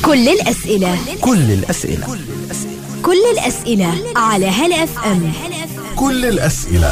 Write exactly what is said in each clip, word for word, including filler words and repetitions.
كل الأسئلة كل الأسئلة كل الأسئلة على هلا اف ام. كل الأسئلة.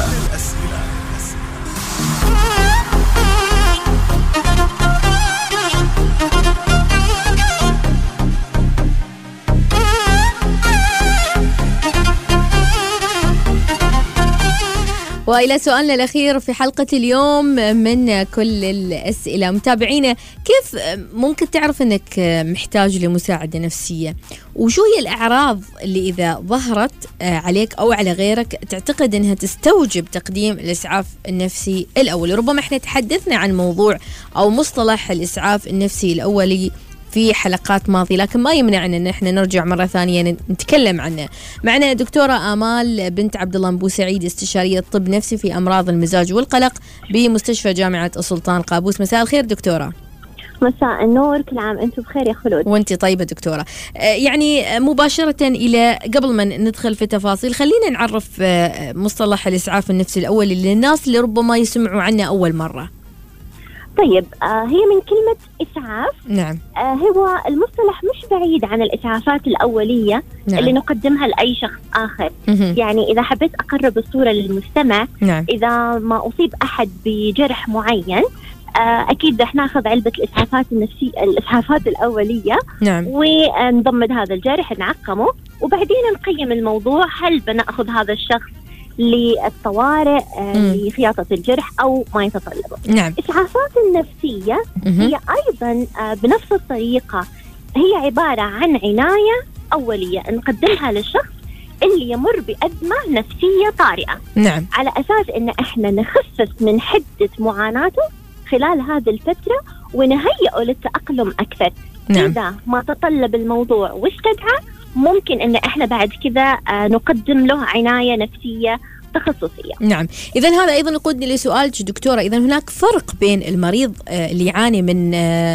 وإلى سؤالنا الأخير في حلقة اليوم من كل الأسئلة. متابعينا، كيف ممكن تعرف أنك محتاج لمساعدة نفسية؟ وشو هي الأعراض اللي إذا ظهرت عليك أو على غيرك تعتقد أنها تستوجب تقديم الإسعاف النفسي الأولي؟ ربما احنا تحدثنا عن موضوع أو مصطلح الإسعاف النفسي الأولي في حلقات ماضية، لكن ما يمنعنا ان احنا نرجع مرة ثانية نتكلم عنه. معنا دكتورة آمال بنت عبد الله أبو سعيد، استشارية طب نفسي في أمراض المزاج والقلق بمستشفى جامعة السلطان قابوس. مساء الخير دكتورة. مساء النور، كل عام أنتم بخير يا خلود. وأنت طيبة دكتورة. يعني مباشرة إلى قبل ما ندخل في تفاصيل، خلينا نعرف مصطلح الإسعاف النفسي الأولي للناس اللي ربما يسمعوا عنه أول مرة. طيب، آه هي من كلمة إسعاف. نعم. آه هو المصطلح مش بعيد عن الإسعافات الأولية. نعم. اللي نقدمها لأي شخص آخر. مه. يعني إذا حبيت أقرب الصورة للمستمع. نعم. إذا ما أصيب أحد بجرح معين، آه أكيد رح ناخذ علبة الإسعافات النفسية، الإسعافات الأولية. نعم. ونضمد هذا الجرح، نعقمه، وبعدين نقيم الموضوع. هل بنأخذ هذا الشخص للطوارئ، لخياطة الجرح أو ما يتطلبه. نعم. الإسعافات النفسية مم. هي أيضا بنفس الطريقة، هي عبارة عن عناية أولية نقدمها للشخص اللي يمر بأزمة نفسية طارئة. نعم. على أساس إن إحنا نخفف من حدة معاناته خلال هذه الفترة ونهيئه للتأقلم أكثر. نعم. إذا ما تطلب الموضوع واستدعى، ممكن ان احنا بعد كذا نقدم له عناية نفسية تخصصية. نعم. إذن هذا أيضا يقودني لسؤالك دكتورة، إذن هناك فرق بين المريض اللي يعاني من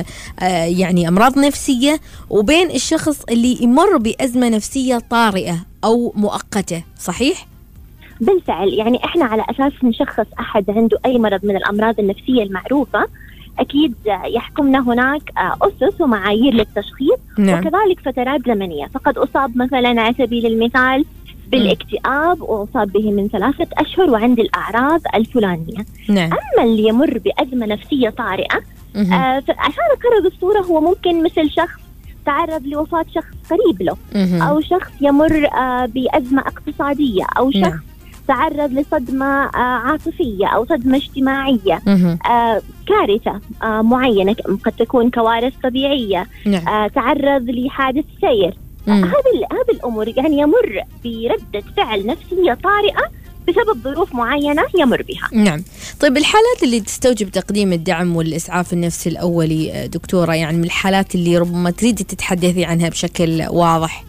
يعني أمراض نفسية وبين الشخص اللي يمر بأزمة نفسية طارئة أو مؤقتة، صحيح؟ بالفعل، يعني احنا على أساس نشخص أحد عنده أي مرض من الأمراض النفسية المعروفة، أكيد يحكمنا هناك أسس ومعايير للتشخيص. نعم. وكذلك فترات زمنية. فقد أصاب مثلا على سبيل المثال بالاكتئاب وأصاب به من ثلاثة أشهر وعند الأعراض الفلانية. نعم. أما اللي يمر بأزمة نفسية طارئة، آه عشان أقرب الصورة، هو ممكن مثل شخص تعرض لوفاة شخص قريب له، مه. أو شخص يمر آه بأزمة اقتصادية، أو شخص نعم. تعرض لصدمة آه عاطفية أو صدمة اجتماعية، آه كارثة آه معينة، قد تكون كوارث طبيعية. نعم. آه تعرض لحادث سير. هذه آه هذه الأمور يعني يمر بردة فعل نفسية طارئة بسبب ظروف معينة يمر بها. نعم. طيب، الحالات اللي تستوجب تقديم الدعم والإسعاف النفسي الأولي دكتورة، يعني من الحالات اللي ربما تريدي تتحدثي عنها بشكل واضح.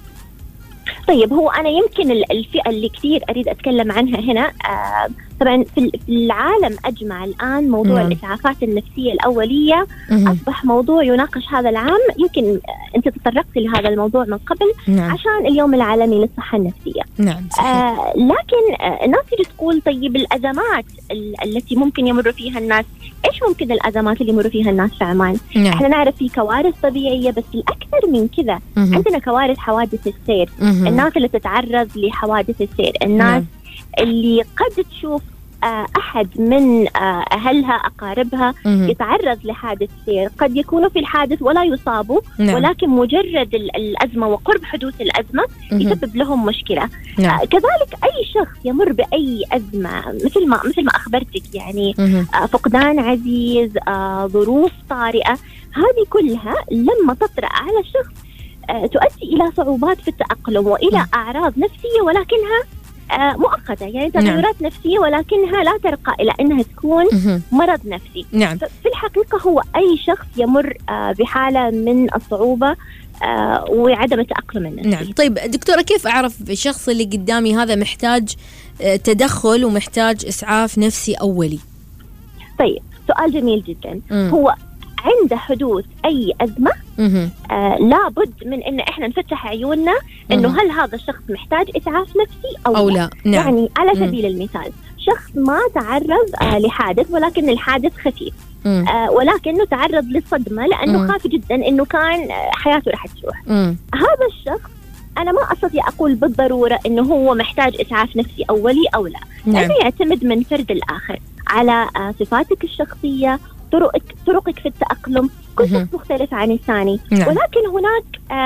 طيب، هو أنا يمكن الفئة اللي كثير أريد أتكلم عنها هنا، آه طبعا في العالم أجمع الآن موضوع نعم. الإسعافات النفسية الأولية مه. أصبح موضوع يناقش هذا العام. يمكن أنت تطرقت لهذا الموضوع من قبل نعم. عشان اليوم العالمي للصحة النفسية. نعم. آه لكن آه الناس تقول طيب الأزمات التي ممكن يمر فيها الناس، إيش ممكن الأزمات اللي يمر فيها الناس في عمان؟ نعم. إحنا نعرف في كوارث طبيعية، بس الأكثر من كذا عندنا كوارث حوادث السير. مه. الناس اللي تتعرض لحوادث السير، الناس نعم. اللي قد تشوف أحد من أهلها أقاربها مم. يتعرض لحادث سير، قد يكونوا في الحادث ولا يصابوا. نعم. ولكن مجرد الأزمة وقرب حدوث الأزمة مم. يسبب لهم مشكلة. نعم. آه كذلك أي شخص يمر بأي أزمة مثل ما مثل ما أخبرتك، يعني آه فقدان عزيز، آه ظروف طارئة، هذه كلها لما تطرأ على الشخص آه تؤدي إلى صعوبات في التأقلم وإلى مم. أعراض نفسية، ولكنها آه مؤقتة، يعني تغيرات نعم. نفسية، ولكنها لا ترقى إلى أنها تكون مه. مرض نفسي. نعم. في الحقيقة هو أي شخص يمر آه بحالة من الصعوبة آه وعدم التأقلم النفسي. نعم. طيب دكتورة، كيف أعرف الشخص اللي قدامي هذا محتاج آه تدخل ومحتاج إسعاف نفسي أولي؟ طيب، سؤال جميل جدا. م. هو عند حدوث أي أزمة آه لابد من إن إحنا نفتح عيوننا إنه هل هذا الشخص محتاج إسعاف نفسي أو, أو لا, لا. نعم. يعني على سبيل مم. المثال، شخص ما تعرض آه لحادث ولكن الحادث خفيف. آه ولكنه تعرض للصدمة لأنه مم. خاف جدا أنه كان حياته رح تروح. مم. هذا الشخص أنا ما أستطيع أقول بالضرورة أنه هو محتاج إسعاف نفسي أولي أو لا، نعم. لأنه يعتمد من فرد الآخر على آه صفاتك الشخصية، طرقك طرقك في التأقلم، كل شخص مختلف عن الثاني. نعم. ولكن هناك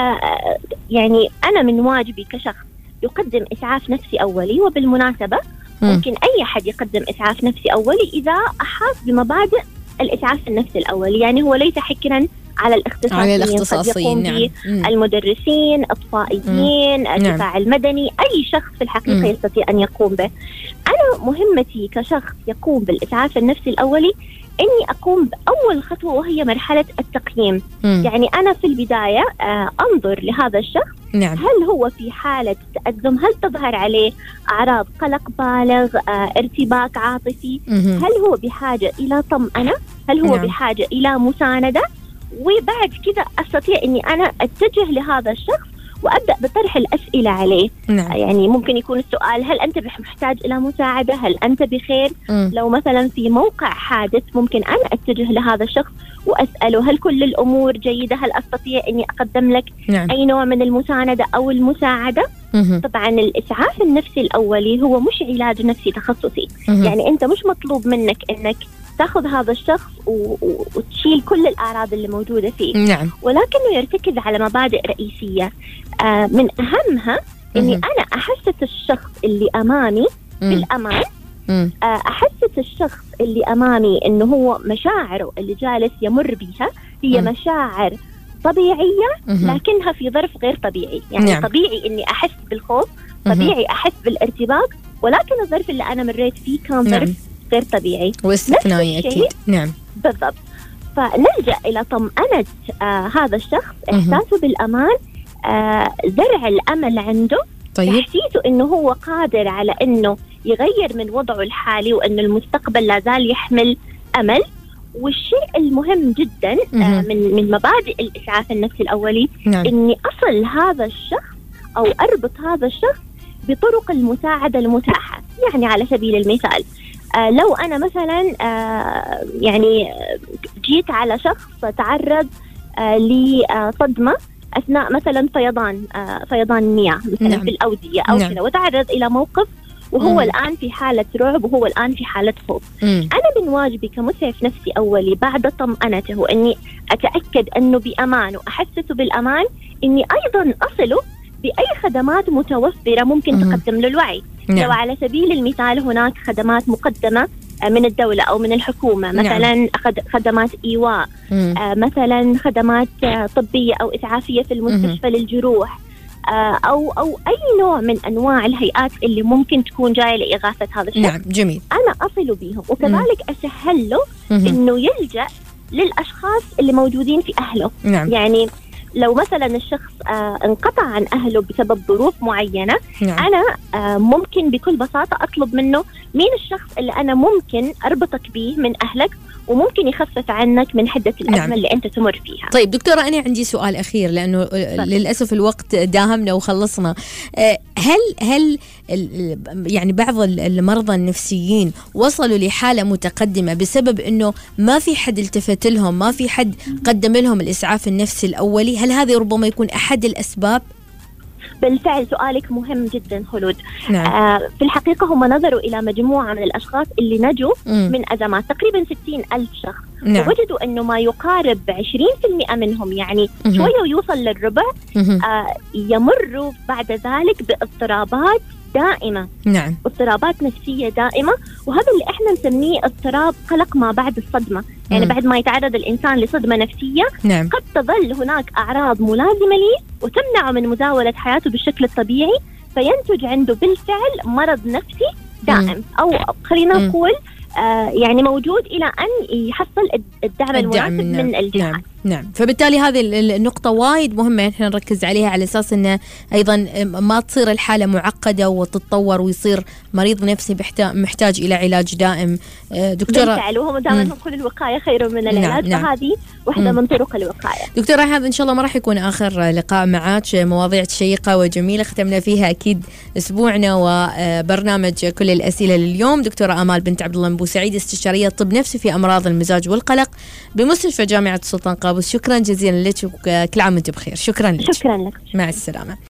آه يعني أنا من واجبي كشخص يقدم إسعاف نفسي أولي، وبالمناسبة مم. ممكن أي أحد يقدم إسعاف نفسي أولي إذا أحاط بمبادئ الإسعاف النفسي الأولي، يعني هو ليس حكرا على الاختصاصيين، على الاختصاصيين نعم. المدرسين، أطفائيين، الدفاع نعم. المدني، أي شخص في الحقيقة مم. يستطيع أن يقوم به. أنا مهمتي كشخص يقوم بالإسعاف النفسي الأولي إني أقوم بأول خطوة وهي مرحلة التقييم. مم. يعني أنا في البداية آه أنظر لهذا الشخص نعم. هل هو في حالة تأزم، هل تظهر عليه أعراض قلق بالغ، آه ارتباك عاطفي، مم. هل هو بحاجة إلى طمأنة، هل هو نعم. بحاجة إلى مساندة، وبعد كذا أستطيع إني أنا أتجه لهذا الشخص وأبدأ بطرح الأسئلة عليه. نعم. يعني ممكن يكون السؤال هل أنت محتاج إلى مساعدة، هل أنت بخير. م. لو مثلا في موقع حادث ممكن أنا أتجه لهذا الشخص وأسأله هل كل الأمور جيدة، هل أستطيع أني أقدم لك نعم. أي نوع من المساندة أو المساعدة. م. طبعا الإسعاف النفسي الأولي هو مش علاج نفسي تخصصي. م. يعني أنت مش مطلوب منك أنك تأخذ هذا الشخص وتشيل كل الأعراض اللي موجودة فيه. نعم. ولكنه يرتكز على مبادئ رئيسية، آه من أهمها إني أنا أحسس الشخص اللي أمامي بالأمان، آه أحسس الشخص اللي أمامي إنه هو مشاعره اللي جالس يمر بها هي مم. مشاعر طبيعية لكنها في ظرف غير طبيعي. يعني نعم. طبيعي إني أحس بالخوف، طبيعي أحس بالارتباك، ولكن الظرف اللي أنا مريت فيه كان ظرف نعم. غير طبيعي واستثنائي أكيد. نعم بالضبط. فنلجأ إلى طمأنة آه هذا الشخص، إحساسه بالأمان، آه زرع الأمل عنده، طيب. تحسيسه إنه هو قادر على إنه يغير من وضعه الحالي وإنه المستقبل لا زال يحمل أمل. والشيء المهم جدا آه من من مبادئ الإسعاف النفسي الأولي نعم. إني أصل هذا الشخص أو أربط هذا الشخص بطرق المساعدة المتاحة. يعني على سبيل المثال آه لو أنا مثلا آه يعني جيت على شخص تعرض آه لصدمة أثناء مثلا فيضان آه فيضان المياه مثلا نعم. في الأودية أو نعم. كذا، وتعرض إلى موقف وهو مم. الآن في حالة رعب وهو الآن في حالة خوف. مم. أنا من واجبي كمسعف نفسي أولي بعد طمأنته أني أتأكد أنه بأمان وأحسسه بالأمان، إني أيضا أصله بأي خدمات متوفرة ممكن مم. تقدم له الوعي. نعم. لو على سبيل المثال هناك خدمات مقدمة من الدولة أو من الحكومة، مثلا نعم. خدمات إيواء، آه مثلا خدمات طبية أو إسعافية في المستشفى مم. للجروح، آه أو أو أي نوع من أنواع الهيئات اللي ممكن تكون جاية لإغاثة هذا الشخص. نعم جميل. أنا أصل بيهم، وكذلك مم. أسهل له مم. إنه يلجأ للأشخاص اللي موجودين في أهله. نعم. يعني لو مثلا الشخص آه انقطع عن أهله بسبب ظروف معينة، نعم. أنا آه ممكن بكل بساطة أطلب منه مين الشخص اللي أنا ممكن أربطك به من أهلك وممكن يخفف عنك من حدة الأزمة نعم. اللي أنت تمر فيها. طيب دكتورة، أنا عندي سؤال أخير لأنه طيب. للأسف الوقت داهمنا وخلصنا. هل هل يعني بعض المرضى النفسيين وصلوا لحالة متقدمة بسبب أنه ما في حد التفت لهم، ما في حد قدم لهم الإسعاف النفسي الأولي؟ هل هذا ربما يكون أحد الأسباب؟ بالفعل سؤالك مهم جدا خلود. نعم. آه في الحقيقة هم نظروا إلى مجموعة من الأشخاص اللي نجوا مم. من أزمات، تقريبا ستين ألف شخص. نعم. ووجدوا أنه ما يقارب عشرين بالمئة منهم، يعني مم. شوية ويوصل للربع، آه يمروا بعد ذلك باضطرابات دائمة. نعم. اضطرابات نفسية دائمة، وهذا اللي احنا نسميه اضطراب قلق ما بعد الصدمة. يعني مم. بعد ما يتعرض الإنسان لصدمة نفسية نعم. قد تظل هناك أعراض ملازمة ليه وتمنعه من مزاولة حياته بالشكل الطبيعي، فينتج عنده بالفعل مرض نفسي دائم مم. أو خلينا نقول آه يعني موجود إلى أن يحصل الدعم, الدعم المناسب من, من الجهات. نعم. نعم، فبالتالي هذه النقطة وايد مهمة احنا نركز عليها، على اساس انه ايضا ما تصير الحالة معقدة وتتطور ويصير مريض نفسي محتاج الى علاج دائم. دكتورة بالفعل، وهم دائما نقول الوقاية خير من العلاج. نعم. فهذه واحدة مم. من طرق الوقاية. دكتورة هذا ان شاء الله ما راح يكون اخر لقاء معك، مواضيع شيقة وجميلة ختمنا فيها اكيد اسبوعنا وبرنامج كل الاسئلة لليوم. دكتورة آمال بنت عبد الله بوسعيد، استشارية طب نفسي في امراض المزاج والقلق بمستشفى جامعة السلطان قابوس، شكرا جزيلا لك وكل عام وانت بخير. شكرا لك. شكرا لك. مع السلامة.